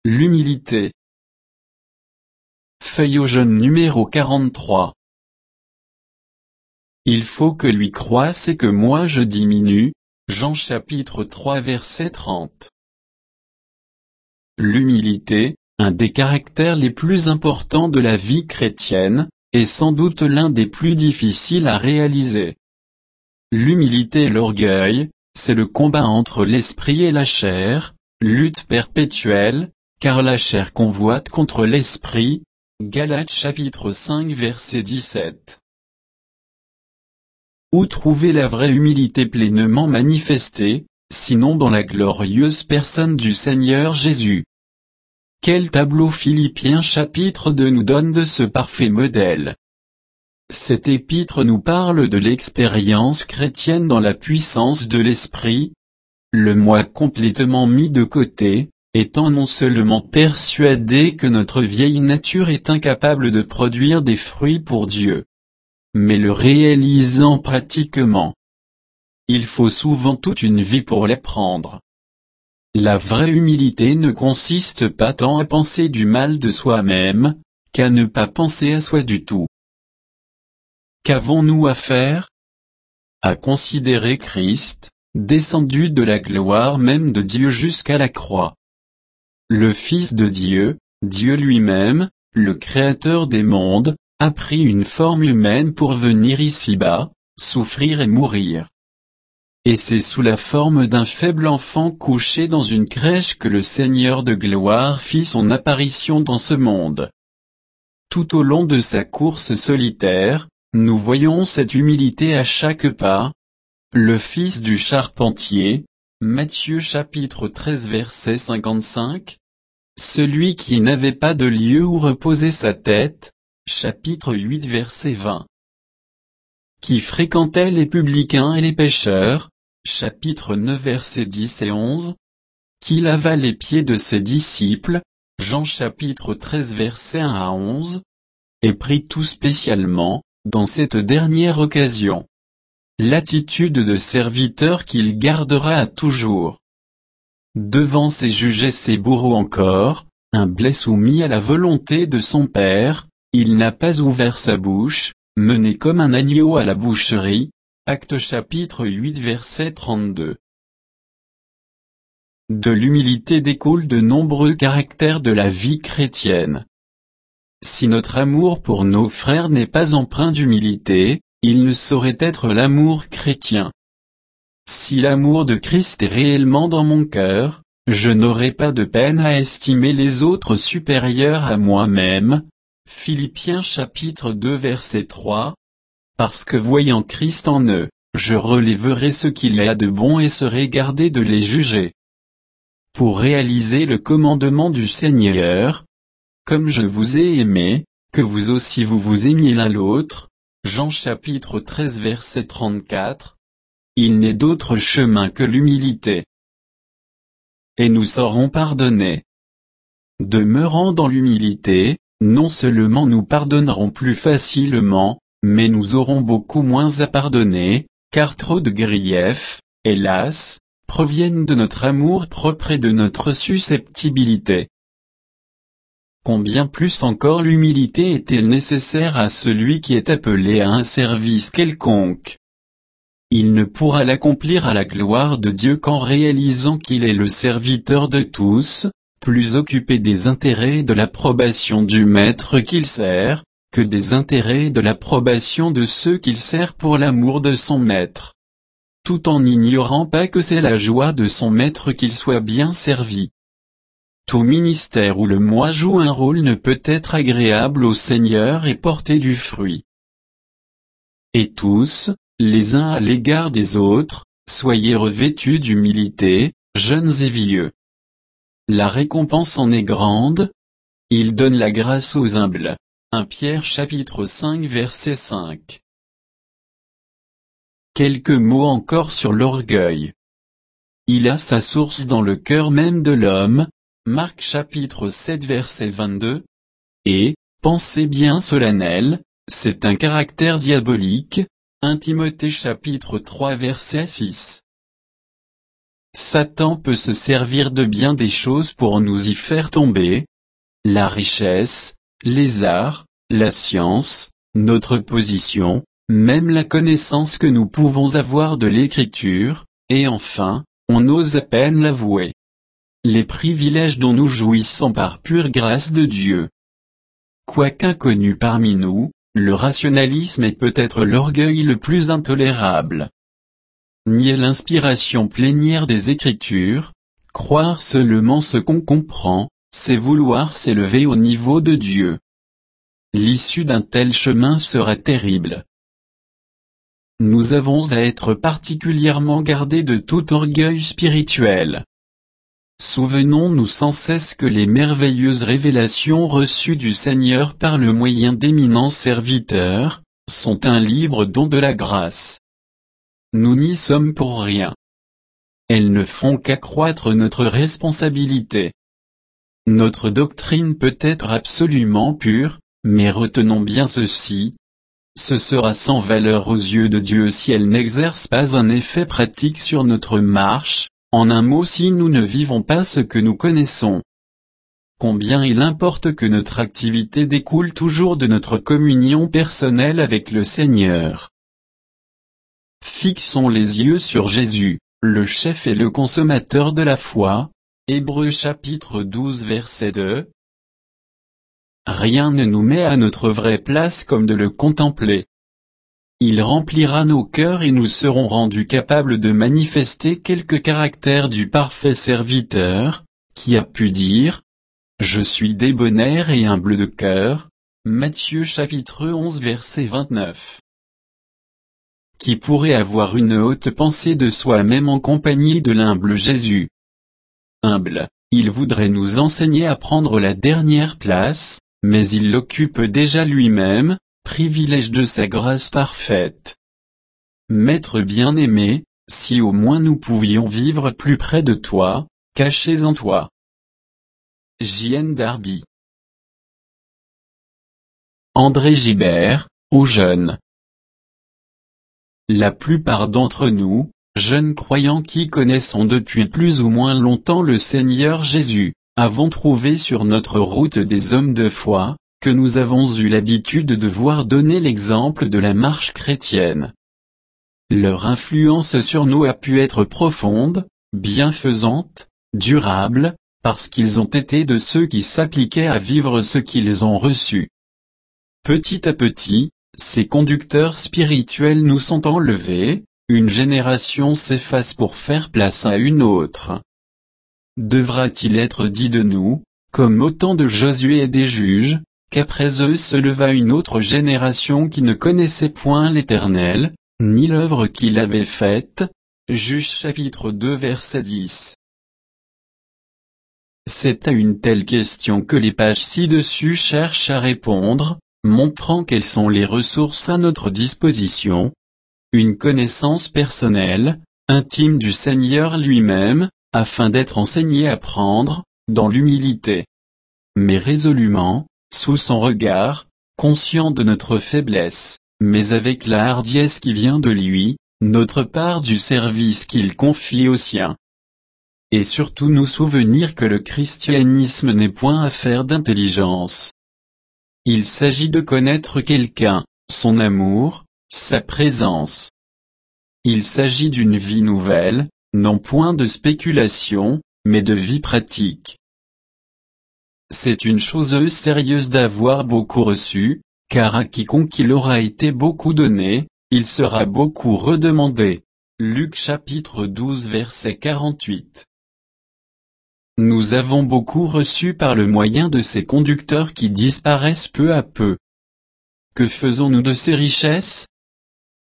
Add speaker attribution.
Speaker 1: L'humilité. Feuille jaune numéro 43. Il faut que lui croisse et que moi je diminue. Jean chapitre 3 verset 30. L'humilité, un des caractères les plus importants de la vie chrétienne, est sans doute l'un des plus difficiles à réaliser. L'humilité et l'orgueil, c'est le combat entre l'esprit et la chair, lutte perpétuelle, car la chair convoite contre l'esprit. Galates chapitre 5 verset 17. Où trouver la vraie humilité pleinement manifestée, sinon dans la glorieuse personne du Seigneur Jésus? Quel tableau Philippiens chapitre 2 nous donne de ce parfait modèle? Cet épître nous parle de l'expérience chrétienne dans la puissance de l'esprit. Le moi complètement mis de côté, étant non seulement persuadé que notre vieille nature est incapable de produire des fruits pour Dieu, mais le réalisant pratiquement. Il faut souvent toute une vie pour l'apprendre. La vraie humilité ne consiste pas tant à penser du mal de soi-même, qu'à ne pas penser à soi du tout. Qu'avons-nous à faire? À considérer Christ, descendu de la gloire même de Dieu jusqu'à la croix. Le Fils de Dieu, Dieu lui-même, le Créateur des mondes, a pris une forme humaine pour venir ici-bas, souffrir et mourir. Et c'est sous la forme d'un faible enfant couché dans une crèche que le Seigneur de gloire fit son apparition dans ce monde. Tout au long de sa course solitaire, nous voyons cette humilité à chaque pas. Le fils du charpentier, Matthieu chapitre 13 verset 55. Celui qui n'avait pas de lieu où reposer sa tête, chapitre 8 verset 20. Qui fréquentait les publicains et les pécheurs, chapitre 9 versets 10 et 11. Qui lava les pieds de ses disciples, Jean chapitre 13 versets 1 à 11. Et prit tout spécialement, dans cette dernière occasion, l'attitude de serviteur qu'il gardera à toujours. Devant ses juges et ses bourreaux encore, humble et soumis à la volonté de son Père, il n'a pas ouvert sa bouche, mené comme un agneau à la boucherie. Actes chapitre 8 verset 32. De l'humilité découlent de nombreux caractères de la vie chrétienne. Si notre amour pour nos frères n'est pas empreint d'humilité, il ne saurait être l'amour chrétien. Si l'amour de Christ est réellement dans mon cœur, je n'aurai pas de peine à estimer les autres supérieurs à moi-même. Philippiens chapitre 2 verset 3. Parce que voyant Christ en eux, je relèverai ce qu'il y a de bon et serai gardé de les juger. Pour réaliser le commandement du Seigneur, comme je vous ai aimé, que vous aussi vous aimiez l'un l'autre, Jean chapitre 13 verset 34, il n'est d'autre chemin que l'humilité. Et nous saurons pardonner. Demeurant dans l'humilité, non seulement nous pardonnerons plus facilement, mais nous aurons beaucoup moins à pardonner, car trop de griefs, hélas, proviennent de notre amour propre et de notre susceptibilité. Combien plus encore l'humilité est-elle nécessaire à celui qui est appelé à un service quelconque. Il ne pourra l'accomplir à la gloire de Dieu qu'en réalisant qu'il est le serviteur de tous, plus occupé des intérêts et de l'approbation du maître qu'il sert, que des intérêts et de l'approbation de ceux qu'il sert pour l'amour de son maître. Tout en n'ignorant pas que c'est la joie de son maître qu'il soit bien servi. Tout ministère où le moi joue un rôle ne peut être agréable au Seigneur et porter du fruit. Et tous, les uns à l'égard des autres, soyez revêtus d'humilité, jeunes et vieux. La récompense en est grande. Il donne la grâce aux humbles. 1 Pierre chapitre 5 verset 5. Quelques mots encore sur l'orgueil. Il a sa source dans le cœur même de l'homme. Marc chapitre 7 verset 22. Et, pensez bien solennel, c'est un caractère diabolique. 1 Timothée chapitre 3 verset 6. Satan peut se servir de bien des choses pour nous y faire tomber. La richesse, les arts, la science, notre position, même la connaissance que nous pouvons avoir de l'Écriture, et enfin, on ose à peine l'avouer, les privilèges dont nous jouissons par pure grâce de Dieu. Quoiqu'inconnu parmi nous, le rationalisme est peut-être l'orgueil le plus intolérable. Nier l'inspiration plénière des Écritures, croire seulement ce qu'on comprend, c'est vouloir s'élever au niveau de Dieu. L'issue d'un tel chemin sera terrible. Nous avons à être particulièrement gardés de tout orgueil spirituel. Souvenons-nous sans cesse que les merveilleuses révélations reçues du Seigneur par le moyen d'éminents serviteurs, sont un libre don de la grâce. Nous n'y sommes pour rien. Elles ne font qu'accroître notre responsabilité. Notre doctrine peut être absolument pure, mais retenons bien ceci. Ce sera sans valeur aux yeux de Dieu si elle n'exerce pas un effet pratique sur notre marche, en un mot si nous ne vivons pas ce que nous connaissons. Combien il importe que notre activité découle toujours de notre communion personnelle avec le Seigneur. Fixons les yeux sur Jésus, le chef et le consommateur de la foi. Hébreux chapitre 12 verset 2. Rien ne nous met à notre vraie place comme de le contempler. Il remplira nos cœurs et nous serons rendus capables de manifester quelques caractères du parfait serviteur, qui a pu dire « Je suis débonnaire et humble de cœur » Matthieu chapitre 11 verset 29. Qui pourrait avoir une haute pensée de soi-même en compagnie de l'humble Jésus. Humble, il voudrait nous enseigner à prendre la dernière place, mais il l'occupe déjà lui-même, privilège de sa grâce parfaite. Maître bien-aimé, si au moins nous pouvions vivre plus près de toi, cachés en toi. J.N. Darby. André Gibert, aux jeunes. La plupart d'entre nous, jeunes croyants qui connaissons depuis plus ou moins longtemps le Seigneur Jésus, avons trouvé sur notre route des hommes de foi, que nous avons eu l'habitude de voir donner l'exemple de la marche chrétienne. Leur influence sur nous a pu être profonde, bienfaisante, durable, parce qu'ils ont été de ceux qui s'appliquaient à vivre ce qu'ils ont reçu. Petit à petit, ces conducteurs spirituels nous sont enlevés, une génération s'efface pour faire place à une autre. Devra-t-il être dit de nous, comme au temps de Josué et des juges, qu'après eux se leva une autre génération qui ne connaissait point l'Éternel, ni l'œuvre qu'il avait faite, Juges chapitre 2 verset 10. C'est à une telle question que les pages ci-dessus cherchent à répondre, montrant quelles sont les ressources à notre disposition. Une connaissance personnelle, intime du Seigneur lui-même, afin d'être enseigné à prendre, dans l'humilité. Mais résolument, sous son regard, conscient de notre faiblesse, mais avec la hardiesse qui vient de lui, notre part du service qu'il confie aux siens. Et surtout nous souvenir que le christianisme n'est point affaire d'intelligence. Il s'agit de connaître quelqu'un, son amour, sa présence. Il s'agit d'une vie nouvelle, non point de spéculation, mais de vie pratique. C'est une chose sérieuse d'avoir beaucoup reçu, car à quiconque il aura été beaucoup donné, il sera beaucoup redemandé. Luc chapitre 12 verset 48. Nous avons beaucoup reçu par le moyen de ces conducteurs qui disparaissent peu à peu. Que faisons-nous de ces richesses?